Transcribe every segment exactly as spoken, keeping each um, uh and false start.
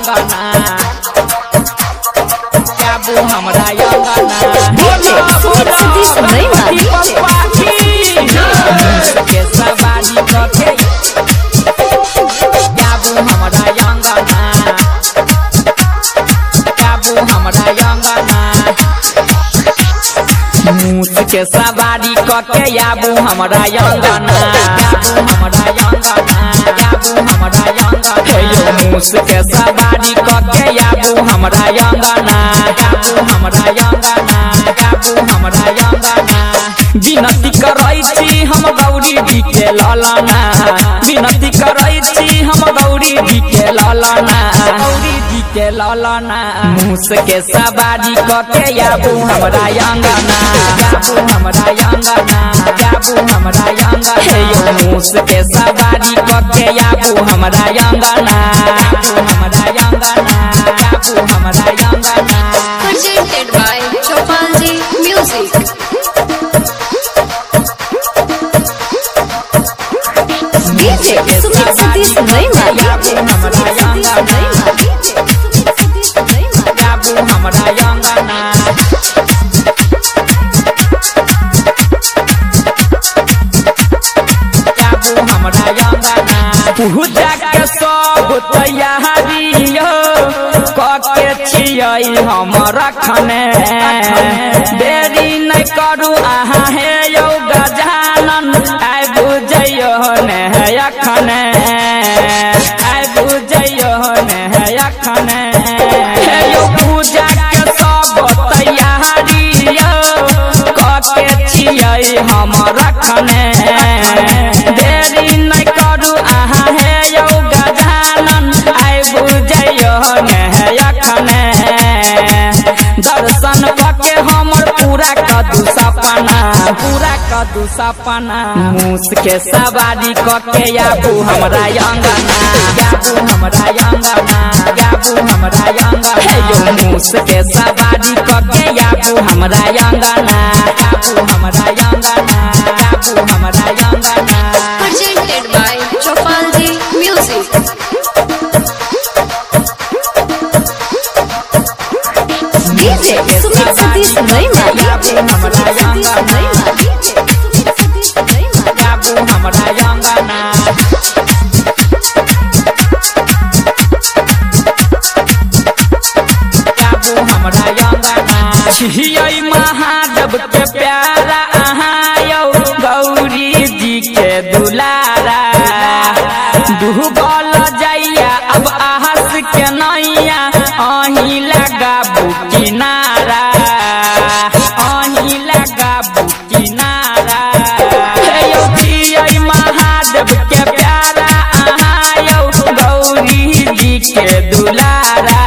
अंगना जाबू हमरा अंगना के सवारी कके जाबू हमरा अंगना जाबू हमरा अंगना मूस के सवारी कके आबू हमरा अंगना जाबू हमरा अंगना जाबू हमरा अंगना मूस के सवारी कके आबू हमरा अंगना जाबू हमरा अंगना जाबू हमरा अंगना विनती करै छी हम गौरी जी के ललना विनती करै छी हम गौरी जी के ललना गौरी जी के ललना मूस के सवारी कके आबू हमरा अंगना जाबू हमरा अंगना जाबू हमरा अंगना मूस के सवारी कके आबू हमरा अंगना जाबू हमरा अंगना जाबू हमरा अंगना presented by Chopalji Music. D J Sumit Satish Rema. जाबू हमरा अंगना जाबू हमरा अंगना जाबू हमरा अंगना पूजा के सब तैयारी कके छियै हम रखने देरी नहीं करू अहाँ हे यौ गजानन आइ बुझैयो ने अखने आइ बुझैयो ने अखने हे यौ पूजा के सब तैयारी कके छियै हम रखने देरी नहीं करू अहाँ हे यौ गजानन आइ बुझैयो ने अखने दर्शन कके हमर पूरा कदू सपना पूरा कदू सपना मूस के सवारी कके आबू हमरा अंगना जाबू हमरा अंगना जाबू हमरा अंगना यो मूस के सवारी कके आबू हमरा अंगना जाबू हमरा अंगना जाबू हमरा अंगना Presented by Chopalji Music. D J Sumit Satish Rema. जाबू हमरा अंगना जाबू हमरा अंगना जाबू हमरा अंगना छियै महादेव के प्यारा अहाँ यौ गौरी जी के दुलारा डूबल जाइया अब आहस के नैया अहीं लगाबू किनारा अहीं लगाबू किनारा हे यौ छियै महादेव के प्यारा अहाँ यौ गौरी जी के दुलारा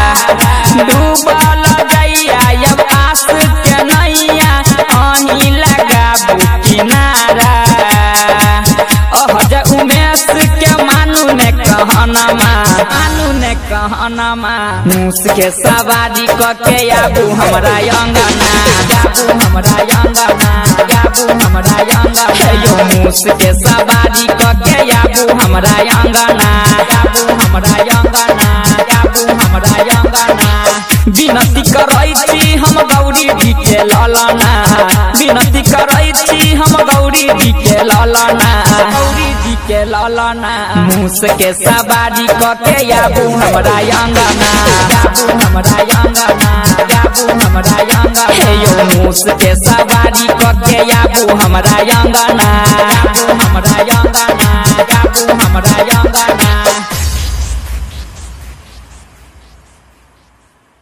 डूबल जाइया अब आस के नैया अहीं लगाबू किनारा अहज उमेश के मानू ने कहनमा मानू ने कहनमा मूस के सवारी कके आबू हमरा अंगना जाबू हमरा अंगना जाबू हमरा अंगना यो मूस के सवारी कके आबू हमरा अंगना जाबू हमरा अंगना जाबू हमरा अंगना विनती करै छी हम गौरी जी के ललना विनती करै छी हम गौरी जी के ललना गौरी जी के ललना मूस के सवारी कके आबू हमरा अंगना जाबू हमरा अंगना जाबू हमरा अंगना यो मूस के सवारी कके आबू हमरा अंगना जाबू